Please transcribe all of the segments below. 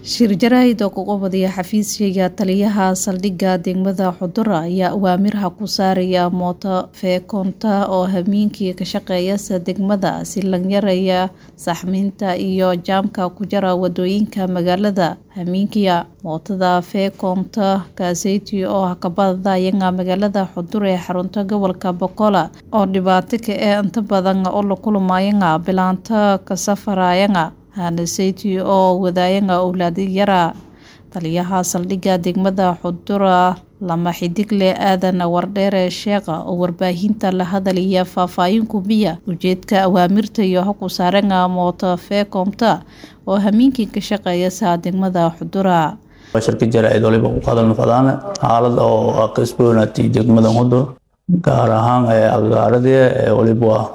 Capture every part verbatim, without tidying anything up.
Shir jaraa'id oo ku qabadaya xafiiska taliyaha saldhigga degmada Xudur ayaa awaamirha ku saaraya mooto feekoonta oo habeenkii ka shaqeeysa degmada si la yareeyo saxminta iyo jaamka ku jira wadooyinka magaalada. Habeenkii mootada feekoonta kaaseyti oo ka badayanga magaalada Xudur ee xarunta gobolka Boqola oo dhibaato ka ah inta badan oo la kulmayanga bilaanta ka safarayanga hanaseyti oo wadaayanga awlaadi yara. Taliyaha saldhigga degmada Xudur lama xidigle aadan wardheere sheekha oo warbaahinta la hadalaya faahfaahin ku biya ujeedka awaamirta iyo ku saaranga mooto feekoonta oo habeenkii ka shaqeeysa degmada Xudur. shirka jaraa'id waliba ku qaadan fadana xaalad oo qisboonati degmada Xudur gaar ahaan ee agaaradii ee waliba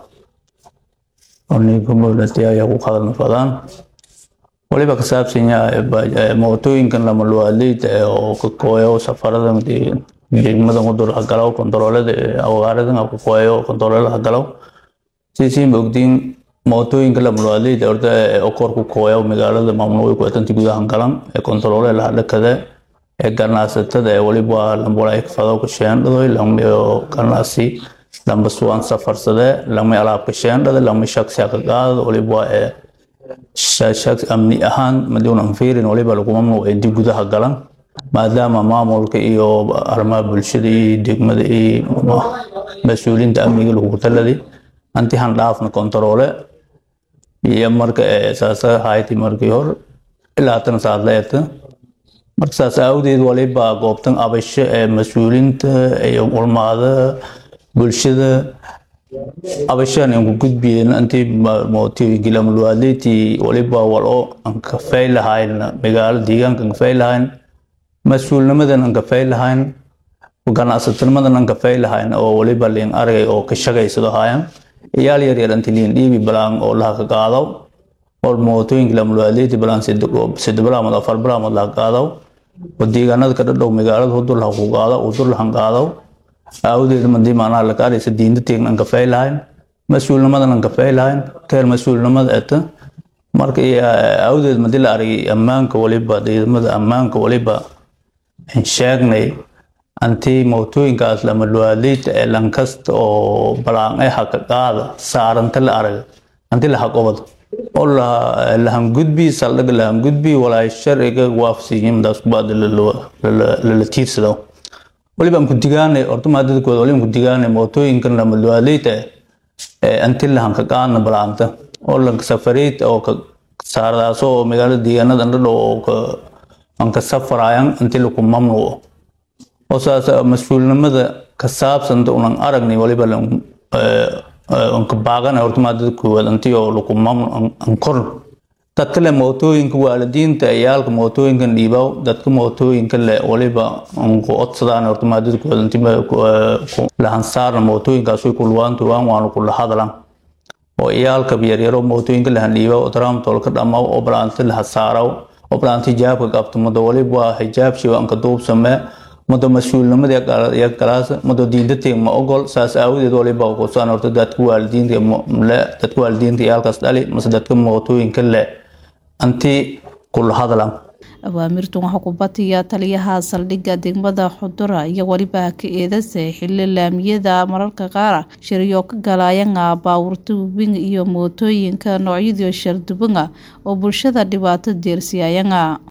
oni community ayaa ku qaadan fadaan waliba ka saabsan yahay mootooyinkan lama luwaaleyda oo ka kooyo safarada degmada Xudur galaw kontaroolada agaaradana ku kooyo kontaroolada galaw siisiin ogdiin mootooyinka lama luwaaleyda orda oo kor ku kooyo magaalada maamulka ku tanti gudaha galan ee kontaroolada la dhakada ee ganacsatada ee waliba lama ay fado ka sheendado lama ganacsi lama suwan safarsade lama alaab ka sheendada lama shakhsi ka qaado waliba ee shakhsi amni ahaan madoon fiirin waliba lagu mamnuuc ee dib gudaha galan maadaama maamulka iyo arrimaha bulshada iyo degmada iyo mas'uuliyiinta amniga lagu taladay anti han dhaafna kontaroole iyo marka asaasa hayti markii hor ilaa tan saad leeyta marka saas awdeed waliba goobtan abasho ee mas'uuliyiinta iyo ulmaada bulshada abashan in gudbiyeen anti mootooyinka lama luwaaleyda waliba walo an ka faylahayn magaalada deegaanka ka faylahayn mas'uulnimada an ka faylahayn ganacsatada an ka faylahayn oo waliba leen aragay oo ka shaqeysado hayaan iyaal yar yar anti leen dhiibi balan oo la ka qaado oo mootooyinka lama luwaaleyda balan sidoo bilaamad afar bilaamad la qaado oo deegaanada ka dhow magaalada Xudur la ku qaado Xudur la qaado awdeed madii maana la qaadaysa diinta teegnan ka faylahayn mas'uulnimadan ka faylahayn keer mas'uulnimada eta marka awdeed madii la aragay ammaanka waliba deegaamada ammaanka waliba in sheegnay anti mootooyinkaas lama luwaaleyda ee lankasta oo balaan ay xaq qaada saaranta la arag anti la xaqobad oo la la gudbi saldhig la gudbi walaay sharciga waafsiin daas baad la la tiirsado waliba ku digaanay orto maadadkooda waliba ku digaanay mootooyinkan lama luwaaleyda ee anti la hanka qaadna balaanta oo la safareed oo ka saaradaasoo magaalada deegaanada dhan oo ka an ka safarayaan anti la ku mamnuuc oo saas mas'uulnimada ka saabsan unan aragnay waliba la an ka baagan orto maadadkooda anti oo la ku mamnuuc an kor dadka le mootooyinka waalidiinta ayaalka mootooyinkan dhiibaw dadka mootooyinka le waliba aan ku odsadaan horta maadadkooda intii la hansaarna mootooyinkaas way ku luwaantu waan waan ku la hadlan oo ayaalka yar yar oo mootooyinka la dhiibaw oo taraamtol ka dhamaw oo balaanta la hasaaraw oo balaanta hijaabka qabto muddo waliba hijaab shii aan ka duubsame muddo mas'uulnimada ya kalaas muddo diinta ma ogol saas awdeed waliba ku saan horta dadka waalidiinta le dadka waalidiinta ayaalkaas dhali mas dadka mootooyinka le anti kul hadlan awaamirtu waxa ku batiya taliyaha saldhigga degmada Xudur iyo waliba ka eedasay xilli laamiyada mararka qaar shiriyo ka galayanga baawurta wing iyo mootooyinka noocyada shardubanga oo bulshada dhibaato deersiyayanga.